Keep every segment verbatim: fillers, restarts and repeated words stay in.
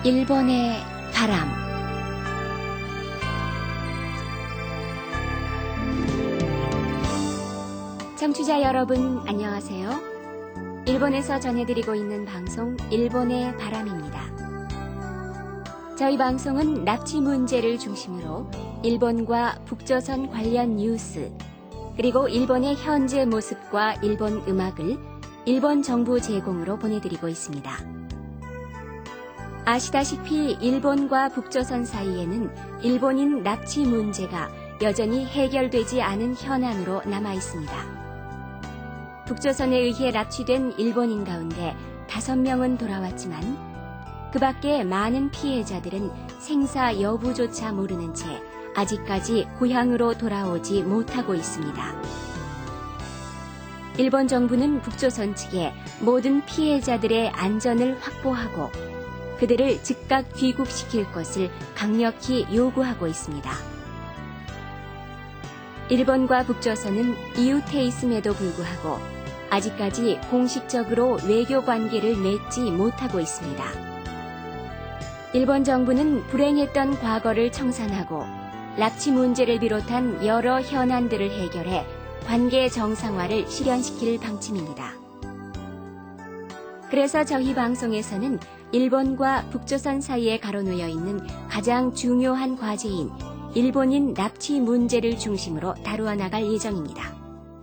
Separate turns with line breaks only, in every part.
일본의 바람. 청취자 여러분 안녕하세요. 일본에서 전해드리고 있는 방송 일본의 바람입니다. 저희 방송은 납치 문제를 중심으로 일본과 북조선 관련 뉴스, 그리고 일본의 현재 모습과 일본 음악을 일본 정부 제공으로 보내드리고 있습니다. 아시다시피 일본과 북조선 사이에는 일본인 납치 문제가 여전히 해결되지 않은 현안으로 남아 있습니다. 북조선에 의해 납치된 일본인 가운데 다섯 명은 돌아왔지만 그 밖에 많은 피해자들은 생사 여부조차 모르는 채 아직까지 고향으로 돌아오지 못하고 있습니다. 일본 정부는 북조선 측에 모든 피해자들의 안전을 확보하고 그들을 즉각 귀국시킬 것을 강력히 요구하고 있습니다. 일본과 북조선은 이웃해 있음에도 불구하고 아직까지 공식적으로 외교 관계를 맺지 못하고 있습니다. 일본 정부는 불행했던 과거를 청산하고 납치 문제를 비롯한 여러 현안들을 해결해 관계 정상화를 실현시킬 방침입니다. 그래서 저희 방송에서는 일본과 북조선 사이에 가로놓여 있는 가장 중요한 과제인 일본인 납치 문제를 중심으로 다루어 나갈 예정입니다.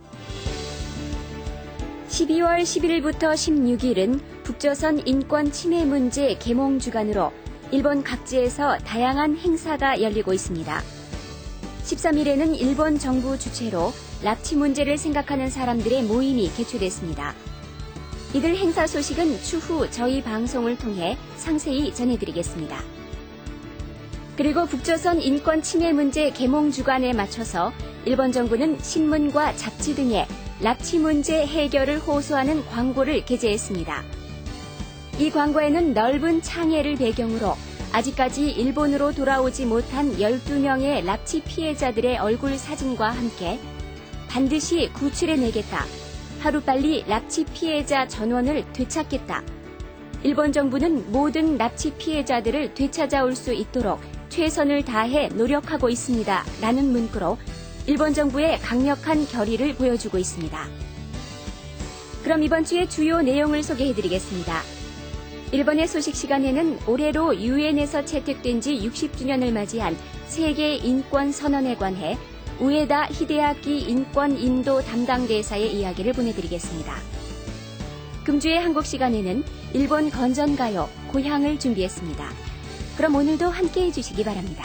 십이월 십일일부터 십육일은 북조선 인권 침해 문제 계몽 주간으로 일본 각지에서 다양한 행사가 열리고 있습니다. 십삼일에는 일본 정부 주최로 납치 문제를 생각하는 사람들의 모임이 개최됐습니다. 이들 행사 소식은 추후 저희 방송을 통해 상세히 전해드리겠습니다. 그리고 북조선 인권 침해 문제 계몽 주간에 맞춰서 일본 정부는 신문과 잡지 등에 납치 문제 해결을 호소하는 광고를 게재했습니다. 이 광고에는 넓은 창해를 배경으로 아직까지 일본으로 돌아오지 못한 열두 명의 납치 피해자들의 얼굴 사진과 함께 반드시 구출해내겠다. 하루빨리 납치 피해자 전원을 되찾겠다. 일본 정부는 모든 납치 피해자들을 되찾아올 수 있도록 최선을 다해 노력하고 있습니다. 라는 문구로 일본 정부의 강력한 결의를 보여주고 있습니다. 그럼 이번 주의 주요 내용을 소개해드리겠습니다. 일본의 소식 시간에는 올해로 유엔에서 채택된 지 육십 주년을 맞이한 세계 인권 선언에 관해 우에다 히데아키 인권 인도 담당 대사의 이야기를 보내드리겠습니다. 금주의 한국 시간에는 일본 건전가요 고향을 준비했습니다. 그럼 오늘도 함께해 주시기 바랍니다.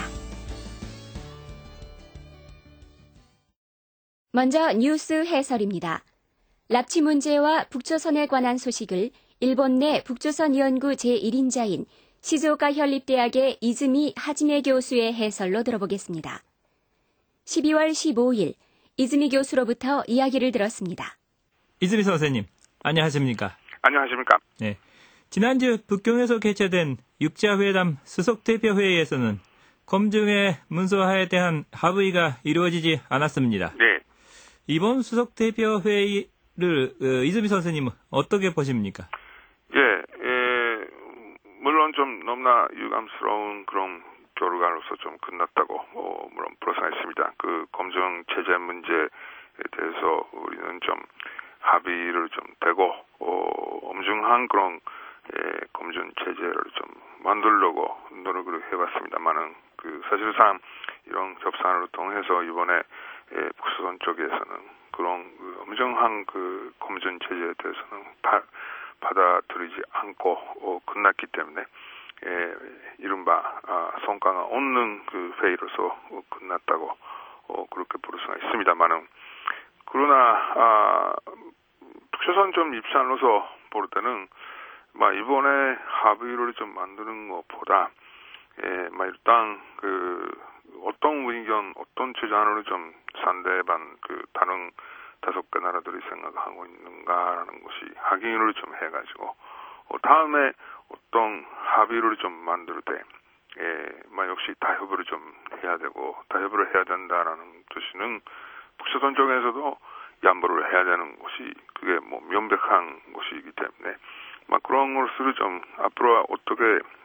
먼저 뉴스 해설입니다. 납치 문제와 북조선에 관한 소식을 일본 내 북조선 연구 제일인자인 시즈오카 현립대학의 이즈미 하지메 교수의 해설로 들어보겠습니다. 십이월 십오일 이즈미 교수로부터 이야기를 들었습니다.
이즈미 선생님, 안녕하십니까?
안녕하십니까?
네. 지난주 북경에서 개최된 육자회담 수석대표회의에서는 검증의 문서화에 대한 합의가 이루어지지 않았습니다.
네.
이번 수석대표회의를 어, 이즈미 선생님은 어떻게 보십니까?
예, 예, 물론 좀 너무나 유감스러운 그런 결과로서 좀 끝났다고 어, 물론 불어서했습니다. 그 검증 체제 문제에 대해서 우리는 좀 합의를 좀 되고 어, 엄중한 그런 예, 검증 체제를 좀 만들려고 노력을 해봤습니다만은 그 사실상 이런 협상을 통해서 이번에 예, 북조선 쪽에서는 그런 그 엄중한 그 검증 체제에 대해서는 바, 받아들이지 않고 어, 끝났기 때문에. 예, 이른바 아, 성과가 없는 그 회의로서 어, 끝났다고 어, 그렇게 볼 수가 있습니다만은 그러나 아, 북조선 좀 입장으로서 볼 때는 막 이번에 합의를 좀 만드는 것보다 예, 막 일단 그 어떤 의견, 어떤 주장으로 좀 상대방 그 다른 다섯 개 나라들이 생각하고 있는가라는 것이 확인을 좀 해가지고 어, 다음에 어떤 합의를 좀 만들 때, 예, 막 역시 타협을 좀 해야 되고, 타협을 해야 된다라는 뜻은 북조선 쪽에서도 양보를 해야 되는 것이, 그게 뭐 명백한 것이기 때문에, 막 그런 것을 좀 앞으로 어떻게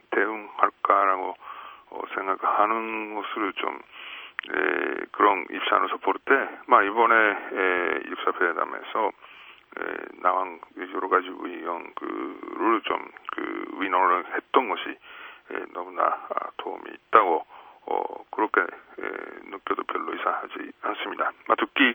대응할까라고 어, 생각하는 것을 좀 에, 그런 입장에서 볼 때, 막 이번에 에, 육사 회담에서 에, 나온 여러 가지 의견 그를 좀 그 의논을 했던 것이 에, 너무나 아, 도움이 있다고 어, 그렇게 에, 느껴도 별로 이상하지 않습니다. 막 특히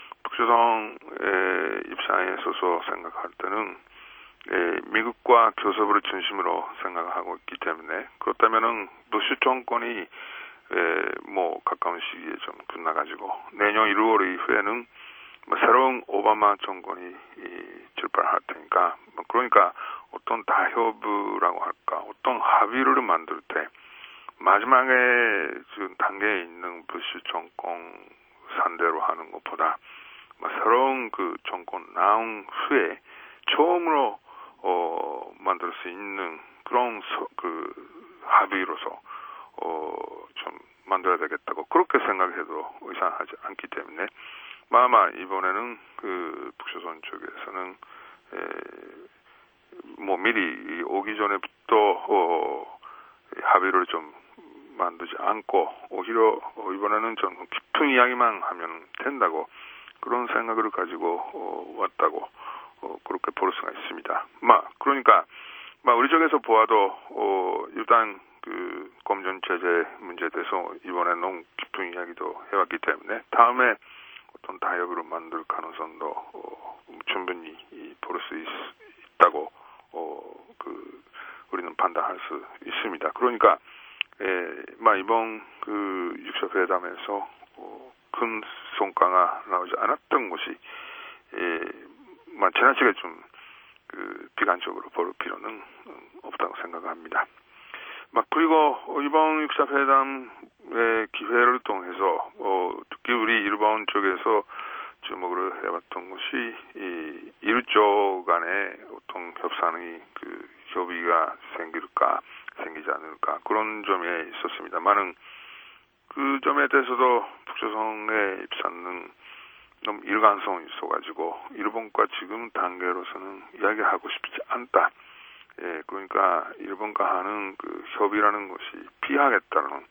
북조선의 입장에 서서 생각할 때는 에, 미국과 교섭을 중심으로 생각하고 있기 때문에 그렇다면은 부시 정권이 에, 뭐 가까운 시기에 좀 끝나가지고 내년 일월 이후에는 뭐 새로운 오바마 정권이 이, 출발할 테니까 뭐 그러니까 어떤 타협이라고 할까 어떤 합의를 만들 때 마지막에 지금 단계에 있는 부시 정권 상대로 하는 것보다 뭐 새로운 그 정권 나온 후에 처음으로 어, 만들 수 있는 그런 서, 그 합의로서 어, 좀 만들어야 되겠다고 그렇게 생각해도 이상하지 않기 때문에 아마 이번에는 그 북조선 쪽에서는 에, 뭐 미리 오기 전에부터 어, 합의를 좀 만들지 않고 오히려 어, 이번에는 좀 깊은 이야기만 하면 된다고 그런 생각을 가지고 어, 왔다고 어, 그렇게 볼 수가 있습니다. 막 그러니까 막 우리 쪽에서 보아도 어, 일단 그 검전 체제 문제에 대해서 이번에 너무 깊은 이야기도 해왔기 때문에 다음에 어떤 타협으로 만들 가능성도 어, 충분히 볼 수 있다고 어, 그 우리는 판단할 수 있습니다. 그러니까 에, 막 이번 그 육사 회담에서 어, 큰 성과가 나오지 않았던 것이 에, 막 지나치게 좀 그 비관적으로 볼 필요는 없다고 생각합니다. 막 그리고 이번 육사 회담의 기회를 통해서 어, 특히 우리 일본 쪽에서 주목을 해왔던 것이 이 일조 간의 어떤 협상의 그 협의가 생길까 생기지 않을까 그런 점에 있었습니다만은 그 점에 대해서도 북조선의 입장은 너무 일관성이 있어가지고 일본과 지금 단계로서는 이야기하고 싶지 않다. 예, 그러니까 일본과 하는 그 협의라는 것이 피하겠다는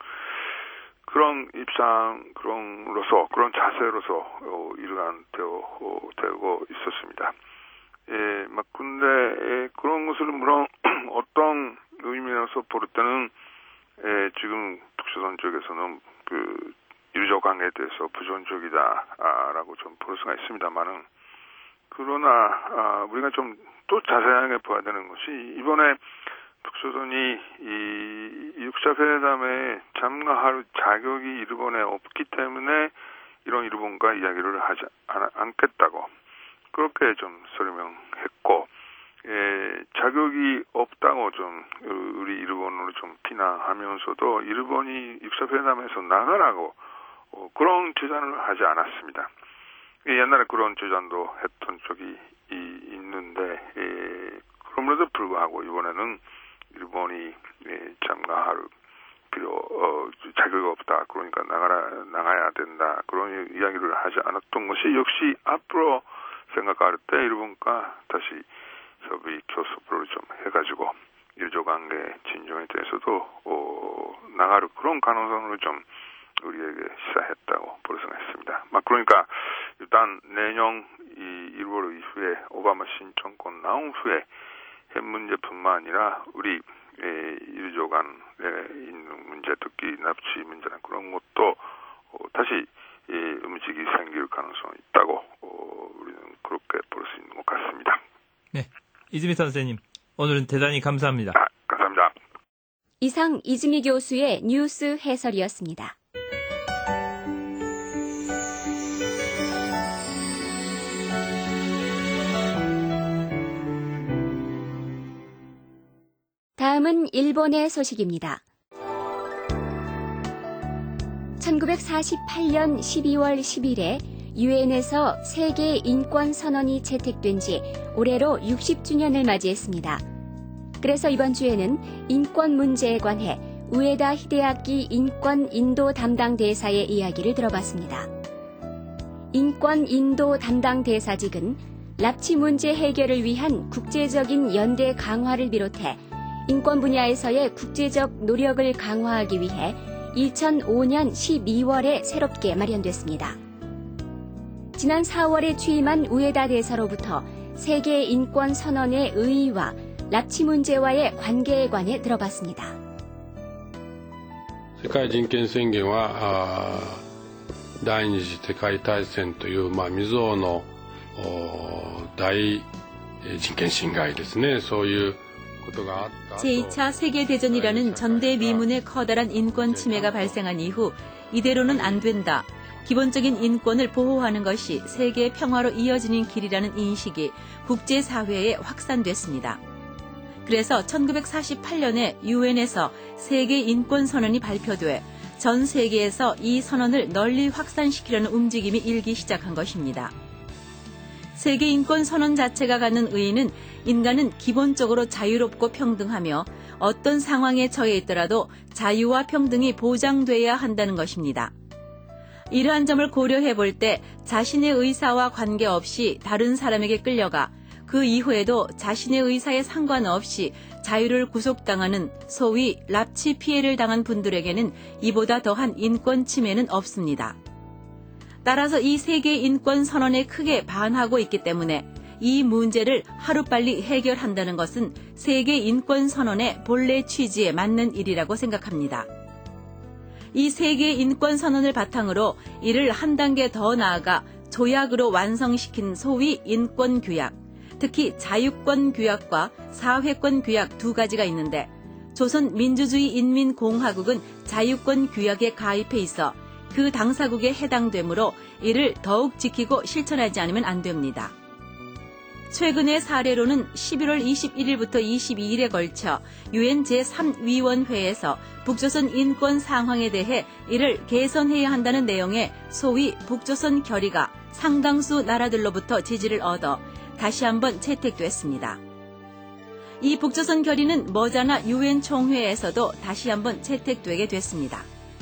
그런 입장, 그런로서 그런 자세로서 어, 일관되어 어, 되고 있었습니다. 예, 막 근데 예, 그런 것을 물론 어떤 의미에서 볼 때는 예, 지금 북조선 쪽에서는 그 일조 관계에 대해서 부정적이다라고 좀 볼 수가 있습니다만은 그러나 아, 우리가 좀 또 자세하게 봐야 되는 것이 이번에 북조선이 이 육사 회담에 참가할 자격이 일본에 없기 때문에 이런 일본과 이야기를 하지 않, 않겠다고 그렇게 좀 설명했고 예, 자격이 없다고 좀 우리 일본으로 좀 비난하면서도 일본이 육사 회담에서 나가라고 어, 그런 주장을 하지 않았습니다. 옛날에 그런 주장도 했던 적이 이, 있는데 예, 그럼에도 불구하고 이번에는 일본이 예, 참가할 필요 어, 자격이 없다. 그러니까 나가라 나가야 된다. 그런 이야기를 하지 않았던 것이 역시 앞으로 생각할 때 일본과 다시 협의 교섭을 좀 해가지고 일조 관계 진정에 대해서도 어, 나갈 그런 가능성을 좀 우리에게 시사했다고 볼 수가 있습니다. 막 그러니까 일단 내년 이 일월 이후에 오바마 신정권 나온 후에 핵 문제뿐만 아니라 우리 일조 간에 있는 문제, 특히 납치 문제나 그런 것도 어, 다시 예, 움직이 생길 가능성이 있다고 어, 우리는 그렇게 볼 수 있는 것 같습니다.
네, 이즈미 선생님 오늘은 대단히 감사합니다.
아, 감사합니다.
이상 이즈미 교수의 뉴스 해설이었습니다. 다음은 일본의 소식입니다. 천구백사십팔 년 십이월 십일에 유엔에서 세계 인권 선언이 채택된 지 올해로 육십 주년을 맞이했습니다. 그래서 이번 주에는 인권 문제에 관해 우에다 히데아키 인권 인도 담당 대사의 이야기를 들어봤습니다. 인권 인도 담당 대사직은 납치 문제 해결을 위한 국제적인 연대 강화를 비롯해 인권 분야에서의 국제적 노력을 강화하기 위해 이천오년 십이월에 새롭게 마련됐습니다. 지난 사월에 취임한 우에다 대사로부터 세계 인권 선언의 의의와 납치 문제와의 관계에 관해 들어봤습니다.
世界人権宣言は第二次世界大戦という、まあ、未曾有の大人権侵害ですね。そういうことがあった。
제이 차 세계대전이라는 전대미문의 커다란 인권 침해가 발생한 이후 이대로는 안 된다. 기본적인 인권을 보호하는 것이 세계 평화로 이어지는 길이라는 인식이 국제사회에 확산됐습니다. 그래서 천구백사십팔년에 유엔에서 세계 인권 선언이 발표돼 전 세계에서 이 선언을 널리 확산시키려는 움직임이 일기 시작한 것입니다. 세계 인권 선언 자체가 갖는 의의는 인간은 기본적으로 자유롭고 평등하며 어떤 상황에 처해 있더라도 자유와 평등이 보장돼야 한다는 것입니다. 이러한 점을 고려해 볼 때 자신의 의사와 관계없이 다른 사람에게 끌려가 그 이후에도 자신의 의사에 상관없이 자유를 구속당하는 소위 납치 피해를 당한 분들에게는 이보다 더한 인권 침해는 없습니다. 따라서 이 세계 인권 선언에 크게 반하고 있기 때문에 이 문제를 하루빨리 해결한다는 것은 세계 인권 선언의 본래 취지에 맞는 일이라고 생각합니다. 이 세계 인권 선언을 바탕으로 이를 한 단계 더 나아가 조약으로 완성시킨 소위 인권 규약, 특히 자유권 규약과 사회권 규약 두 가지가 있는데 조선민주주의 인민공화국은 자유권 규약에 가입해 있어 그 당사국에 해당되므로 이를 더욱 지키고 실천하지 않으면 안 됩니다. 최근의 사례로는 십일월 이십일일부터 이십이일에 걸쳐 유엔 제삼위원회에서 북조선 인권 상황에 대해 이를 개선해야 한다는 내용의 소위 북조선 결의가 상당수 나라들로부터 지지를 얻어 다시 한번 채택됐습니다. 이 북조선 결의는 머지않아 유엔 총회에서도 다시 한번 채택되게 됐습니다.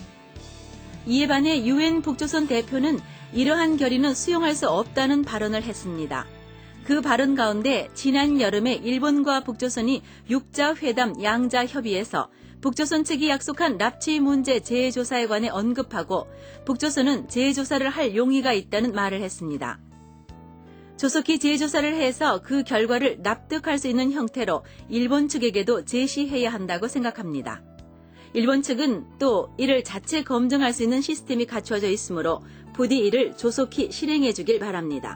이에 반해 유엔 북조선 대표는 이러한 결의는 수용할 수 없다는 발언을 했습니다. 그 발언 가운데 지난 여름에 일본과 북조선이 육자회담 양자협의에서 북조선 측이 약속한 납치 문제 재조사에 관해 언급하고 북조선은 재조사를 할 용의가 있다는 말을 했습니다. 조속히 재조사를 해서 그 결과를 납득할 수 있는 형태로 일본 측에게도 제시해야 한다고 생각합니다. 일본 측은 또 이를 자체 검증할 수 있는 시스템이 갖춰져 있으므로 부디 이를 조속히 실행해 주길 바랍니다.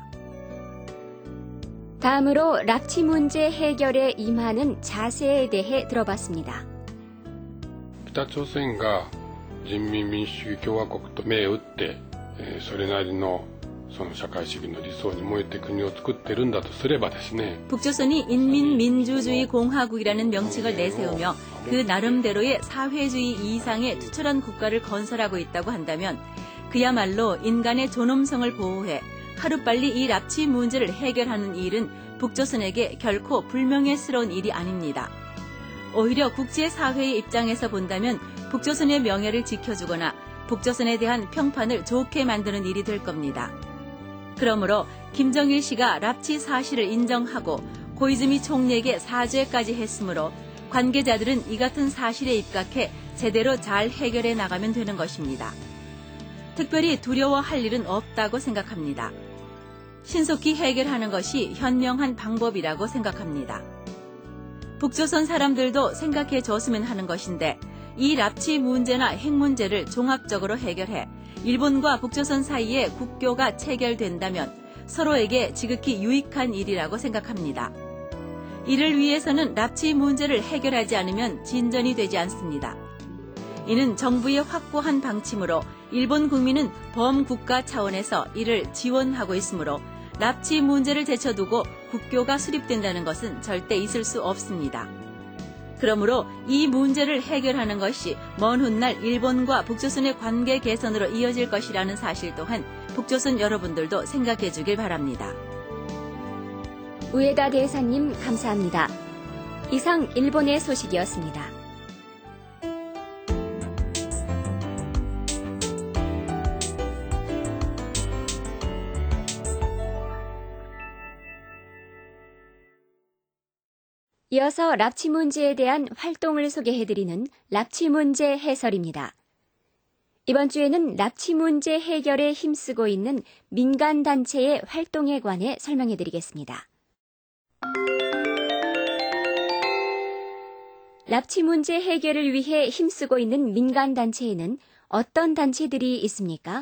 다음으로 납치 문제 해결에 임하는 자세에 대해 들어봤습니다.
北朝鮮が人民民主主義共和国と銘打って、それなりのその社会主義の理想に燃えて国を作ってるんだとすればですね.
북조선이 인민민주주의 공화국이라는 명칭을 내세우며 그 나름대로의 사회주의 이상의 투철한 국가를 건설하고 있다고 한다면 그야말로 인간의 존엄성을 보호해 하루빨리 이 납치 문제를 해결하는 일은 북조선에게 결코 불명예스러운 일이 아닙니다. 오히려 국제사회의 입장에서 본다면 북조선의 명예를 지켜주거나 북조선에 대한 평판을 좋게 만드는 일이 될 겁니다. 그러므로 김정일 씨가 납치 사실을 인정하고 고이즈미 총리에게 사죄까지 했으므로 관계자들은 이 같은 사실에 입각해 제대로 잘 해결해 나가면 되는 것입니다. 특별히 두려워할 일은 없다고 생각합니다. 신속히 해결하는 것이 현명한 방법이라고 생각합니다. 북조선 사람들도 생각해 줬으면 하는 것인데 이 납치 문제나 핵 문제를 종합적으로 해결해 일본과 북조선 사이에 국교가 체결된다면 서로에게 지극히 유익한 일이라고 생각합니다. 이를 위해서는 납치 문제를 해결하지 않으면 진전이 되지 않습니다. 이는 정부의 확고한 방침으로 일본 국민은 범국가 차원에서 이를 지원하고 있으므로 납치 문제를 제쳐두고 국교가 수립된다는 것은 절대 있을 수 없습니다. 그러므로 이 문제를 해결하는 것이 먼 훗날 일본과 북조선의 관계 개선으로 이어질 것이라는 사실 또한 북조선 여러분들도 생각해 주길 바랍니다.
우에다 대사님 감사합니다. 이상 일본의 소식이었습니다. 이어서 납치 문제에 대한 활동을 소개해드리는 납치 문제 해설입니다. 이번 주에는 납치 문제 해결에 힘쓰고 있는 민간단체의 활동에 관해 설명해드리겠습니다. 납치 문제 해결을 위해 힘쓰고 있는 민간단체에는 어떤 단체들이 있습니까?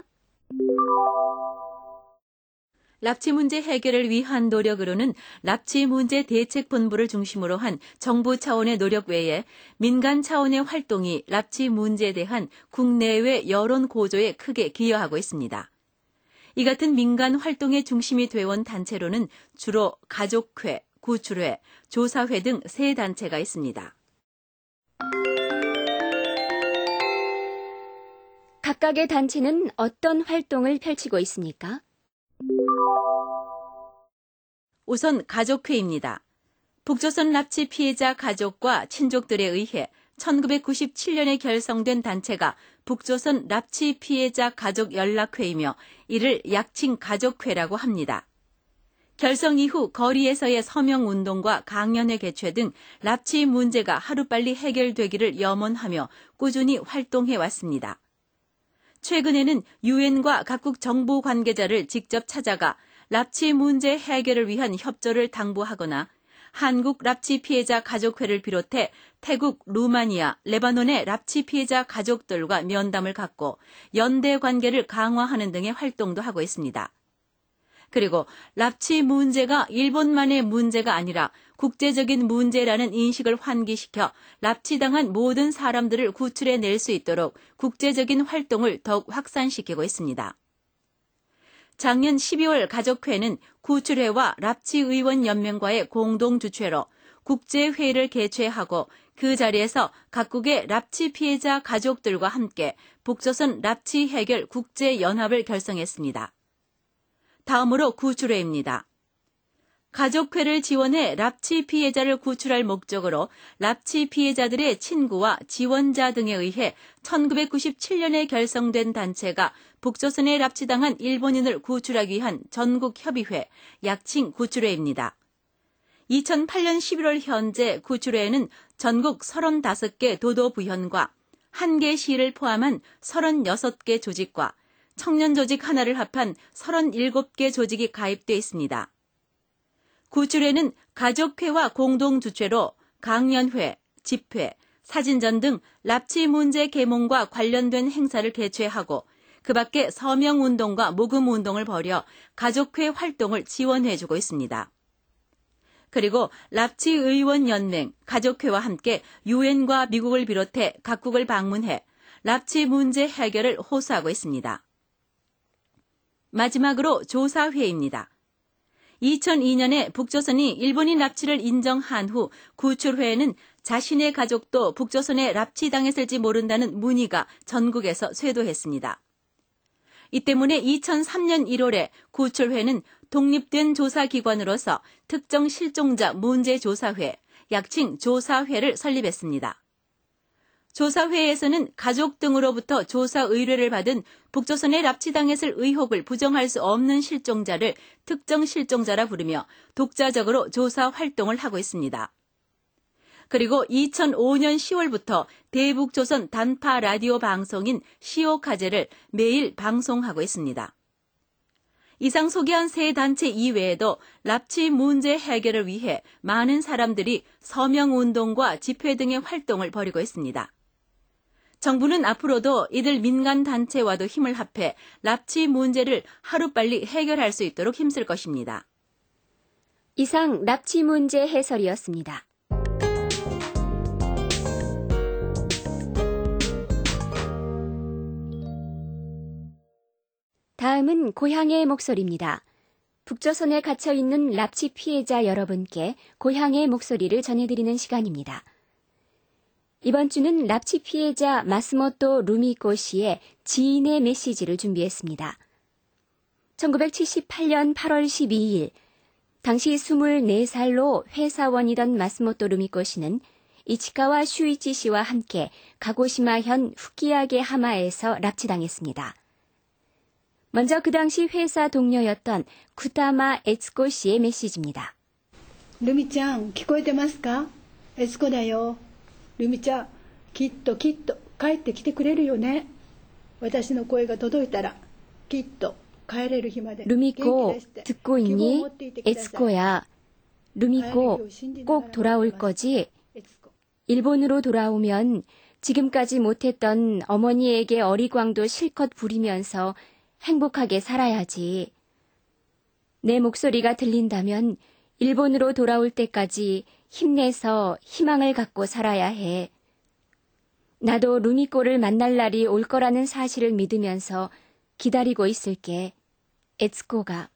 납치 문제 해결을 위한 노력으로는 납치 문제 대책본부를 중심으로 한 정부 차원의 노력 외에 민간 차원의 활동이 납치 문제에 대한 국내외 여론 고조에 크게 기여하고 있습니다. 이 같은 민간 활동의 중심이 되어온 단체로는 주로 가족회, 구출회, 조사회 등 세 단체가 있습니다.
각각의 단체는 어떤 활동을 펼치고 있습니까?
우선 가족회입니다. 북조선 납치 피해자 가족과 친족들에 의해 천구백구십칠 년에 결성된 단체가 북조선 납치 피해자 가족 연락회이며 이를 약칭 가족회라고 합니다. 결성 이후 거리에서의 서명운동과 강연회 개최 등 납치 문제가 하루빨리 해결되기를 염원하며 꾸준히 활동해 왔습니다. 최근에는 유엔과 각국 정부 관계자를 직접 찾아가 납치 문제 해결을 위한 협조를 당부하거나 한국 납치 피해자 가족회를 비롯해 태국, 루마니아, 레바논의 납치 피해자 가족들과 면담을 갖고 연대 관계를 강화하는 등의 활동도 하고 있습니다. 그리고 납치 문제가 일본만의 문제가 아니라 국제적인 문제라는 인식을 환기시켜 납치당한 모든 사람들을 구출해낼 수 있도록 국제적인 활동을 더욱 확산시키고 있습니다. 작년 십이월 가족회는 구출회와 납치의원연맹과의 공동주최로 국제회의를 개최하고 그 자리에서 각국의 납치 피해자 가족들과 함께 북조선 납치 해결 국제연합을 결성했습니다. 다음으로 구출회입니다. 가족회를 지원해 납치 피해자를 구출할 목적으로 납치 피해자들의 친구와 지원자 등에 의해 천구백구십칠 년에 결성된 단체가 북조선에 납치당한 일본인을 구출하기 위한 전국협의회, 약칭 구출회입니다. 이천팔 년 십일월 현재 구출회에는 전국 서른다섯 개 도도부현과 한 개 시를 포함한 서른여섯 개 조직과 청년 조직 하나를 합한 서른일곱 개 조직이 가입돼 있습니다. 구출회는 가족회와 공동주최로 강연회, 집회, 사진전 등 납치 문제 계몽과 관련된 행사를 개최하고 그 밖에 서명운동과 모금운동을 벌여 가족회 활동을 지원해주고 있습니다. 그리고 납치의원연맹, 가족회와 함께 유엔과 미국을 비롯해 각국을 방문해 납치 문제 해결을 호소하고 있습니다. 마지막으로 조사회입니다. 이천이 년에 북조선이 일본인 납치를 인정한 후 구출회에는 자신의 가족도 북조선에 납치당했을지 모른다는 문의가 전국에서 쇄도했습니다. 이 때문에 이천삼 년 일월에 구출회는 독립된 조사기관으로서 특정 실종자 문제조사회, 약칭 조사회를 설립했습니다. 조사회에서는 가족 등으로부터 조사 의뢰를 받은 북조선에 납치당했을 의혹을 부정할 수 없는 실종자를 특정 실종자라 부르며 독자적으로 조사 활동을 하고 있습니다. 그리고 이천오 년 시월부터 대북조선 단파 라디오 방송인 시오카제를 매일 방송하고 있습니다. 이상 소개한 세 단체 이외에도 납치 문제 해결을 위해 많은 사람들이 서명운동과 집회 등의 활동을 벌이고 있습니다. 정부는 앞으로도 이들 민간단체와도 힘을 합해 납치 문제를 하루빨리 해결할 수 있도록 힘쓸 것입니다.
이상 납치 문제 해설이었습니다. 다음은 고향의 목소리입니다. 북조선에 갇혀있는 납치 피해자 여러분께 고향의 목소리를 전해드리는 시간입니다. 이번 주는 납치 피해자 마스모토 루미코 씨의 지인의 메시지를 준비했습니다. 천구백칠십팔 년 팔월 십이일, 당시 스물네 살로 회사원이던 마스모토 루미코 씨는 이치카와 슈이치 씨와 함께 가고시마현 후키야게 하마에서 납치당했습니다. 먼저 그 당시 회사 동료였던 쿠타마 에츠코 씨의 메시지입니다.
ルミちゃん、聞こえてますか？エツコだよ。ルミちゃん、きっときっと帰ってきてくれるよね。私の声が届いたら、きっと帰れる日まで。
루미코, 듣고 있니? 에츠코야. 루미코, 꼭 돌아올 거지? 일본으로 돌아오면 지금까지 못했던 어머니에게 어리광도 실컷 부리면서 행복하게 살아야지. 내 목소리가 들린다면 일본으로 돌아올 때까지 힘내서 희망을 갖고 살아야 해. 나도 루미코를 만날 날이 올 거라는 사실을 믿으면서 기다리고 있을게. 에츠코가.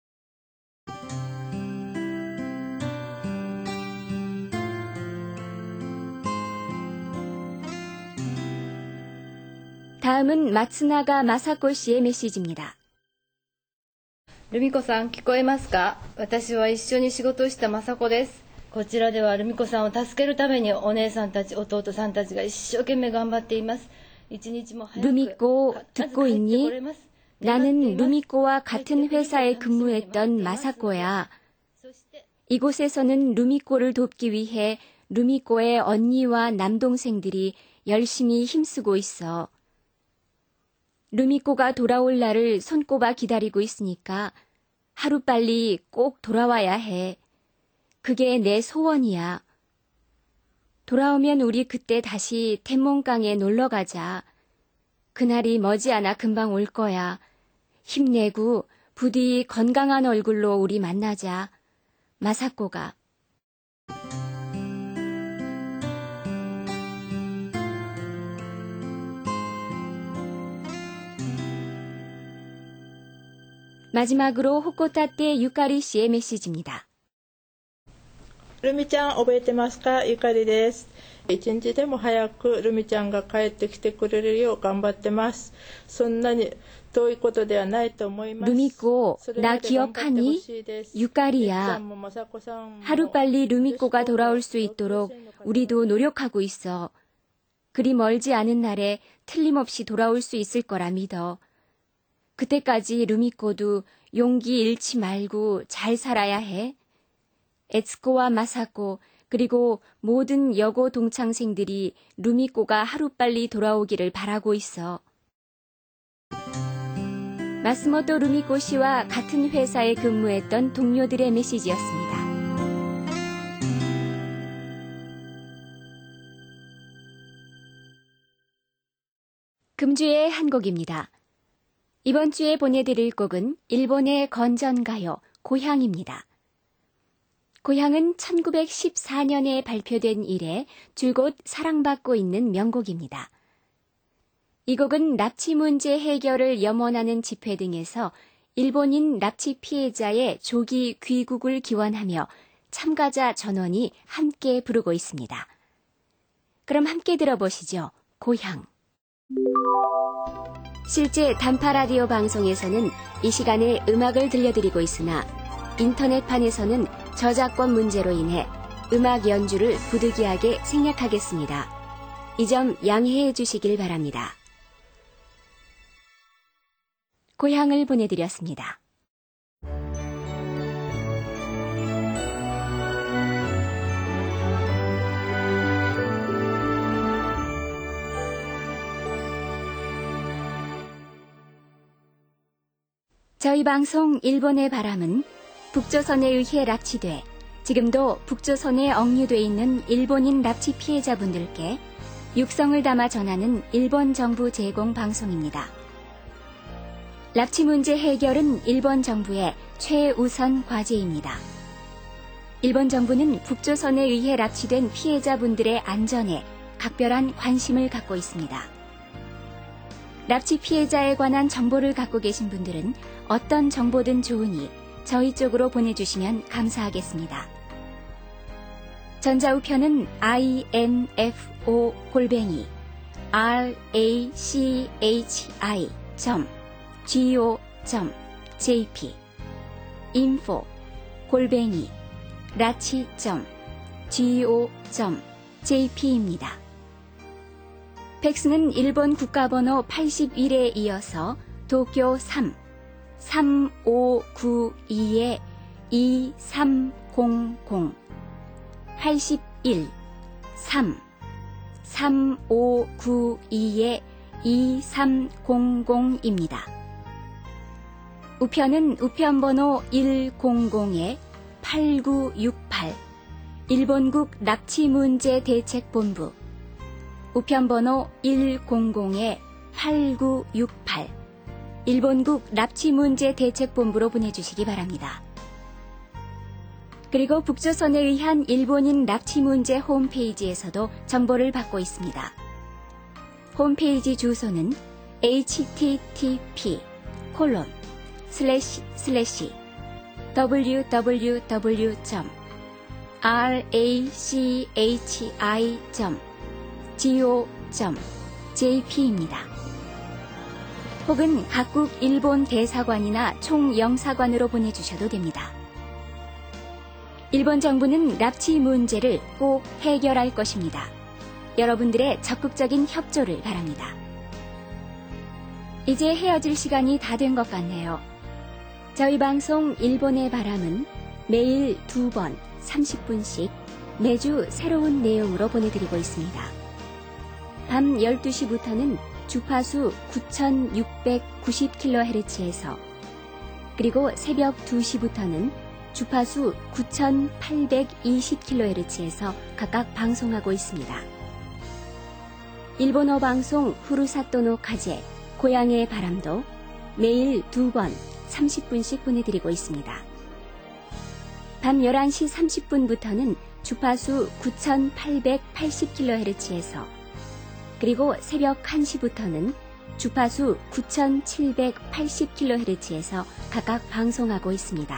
다음은 마츠나가 마사코 씨의 메시지입니다.
ルミコさん聞こえますか？私は一緒に仕事をした雅子です。こちらではルミコさんを助けるためにお姉さんたち弟さんたちが一生懸命頑張っています。一日も早く
루미코 듣고 있니? 나는 루미코와 같은 회사에 근무했던 마사코야. 이곳에서는 루미코를 돕기 위해 루미코의 언니와 남동생들이 열심히 힘쓰고 있어. 루미코가 돌아올 날을 손꼽아 기다리고 있으니까 하루빨리 꼭 돌아와야 해. 그게 내 소원이야. 돌아오면 우리 그때 다시 텐몽강에 놀러 가자. 그날이 머지않아 금방 올 거야. 힘내고 부디 건강한 얼굴로 우리 만나자. 마사코가. 마지막으로 호코타테 유카리 씨의 메시지입니다.
ルミちゃん覚えてますか？ゆかりです。一日でも早くルミちゃんが帰ってきてくれるよう頑張ってます。そんなに遠いことではないと思います。
루미코, 나 기억하니? 유카리야. 하루빨리 루미코가 돌아올 수 있도록 우리도 노력하고 있어. 그리 멀지 않은 날에 틀림없이 돌아올 수 있을 거라 믿어. 그때까지 루미코도 용기 잃지 말고 잘 살아야 해. 에츠코와 마사코 그리고 모든 여고 동창생들이 루미코가 하루빨리 돌아오기를 바라고 있어. 마스모토 루미코 씨와 같은 회사에 근무했던 동료들의 메시지였습니다. 금주의 한 곡입니다. 이번 주에 보내드릴 곡은 일본의 건전가요 고향입니다. 고향은 천구백십사 년에 발표된 이래 줄곧 사랑받고 있는 명곡입니다. 이 곡은 납치 문제 해결을 염원하는 집회 등에서 일본인 납치 피해자의 조기 귀국을 기원하며 참가자 전원이 함께 부르고 있습니다. 그럼 함께 들어보시죠. 고향. 실제 단파 라디오 방송에서는 이 시간에 음악을 들려드리고 있으나 인터넷판에서는 저작권 문제로 인해 음악 연주를 부득이하게 생략하겠습니다. 이 점 양해해 주시길 바랍니다. 고향을 보내드렸습니다. 저희 방송 일본의 바람은 북조선에 의해 납치돼 지금도 북조선에 억류돼 있는 일본인 납치 피해자분들께 육성을 담아 전하는 일본 정부 제공 방송입니다. 납치 문제 해결은 일본 정부의 최우선 과제입니다. 일본 정부는 북조선에 의해 납치된 피해자분들의 안전에 각별한 관심을 갖고 있습니다. 납치 피해자에 관한 정보를 갖고 계신 분들은 어떤 정보든 좋으니 저희 쪽으로 보내주시면 감사하겠습니다. 전자우편은 인포 골뱅이 라치 점 go 점 jp info 골뱅이 라치 점 go 점 jp입니다. 팩스는 일본 국가번호 팔십일에 이어서 도쿄 삼 삼오구이 이삼공팔 공공 팔일 삼 삼오구이 이삼공공입니다. 우편은 우편번호 일공공 팔구육팔 일본국 납치문제대책본부 우편번호 일공공 팔구육팔 일본국 납치문제대책본부로 보내주시기 바랍니다. 그리고 북조선에 의한 일본인 납치문제 홈페이지에서도 정보를 받고 있습니다. 홈페이지 주소는 에이치티티피 콜론 슬래시 슬래시 더블유더블유더블유 점 라치 점 지오 점 제이피입니다. 혹은 각국 일본 대사관이나 총영사관으로 보내주셔도 됩니다. 일본 정부는 납치 문제를 꼭 해결할 것입니다. 여러분들의 적극적인 협조를 바랍니다. 이제 헤어질 시간이 다 된 것 같네요. 저희 방송 일본의 바람은 매일 두 번 삼십 분씩 매주 새로운 내용으로 보내드리고 있습니다. 밤 열두 시부터는 주파수 구천육백구십 킬로헤르츠에서 그리고 새벽 두 시부터는 주파수 구천팔백이십 킬로헤르츠에서 각각 방송하고 있습니다. 일본어 방송 후루사토노 카제 고향의 바람도 매일 두 번 삼십 분씩 보내드리고 있습니다. 밤 열한 시 삼십 분부터는 주파수 구천팔백팔십 킬로헤르츠에서 그리고 새벽 한 시부터는 주파수 구천칠백팔십 킬로헤르츠에서 각각 방송하고 있습니다.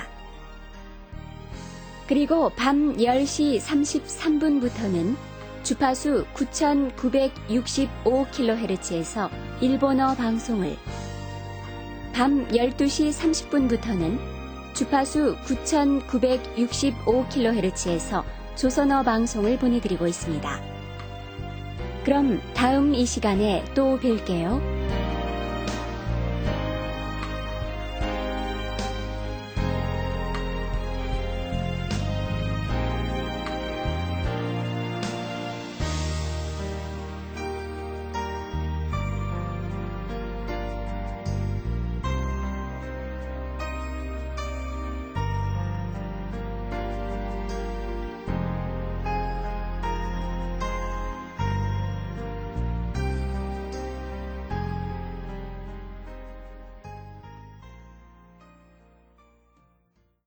그리고 밤 열 시 삼십삼 분부터는 주파수 구천구백육십오 킬로헤르츠에서 일본어 방송을 밤 열두 시 삼십 분부터는 주파수 구천구백육십오 킬로헤르츠에서 조선어 방송을 보내드리고 있습니다. 그럼 다음 이 시간에 또 뵐게요.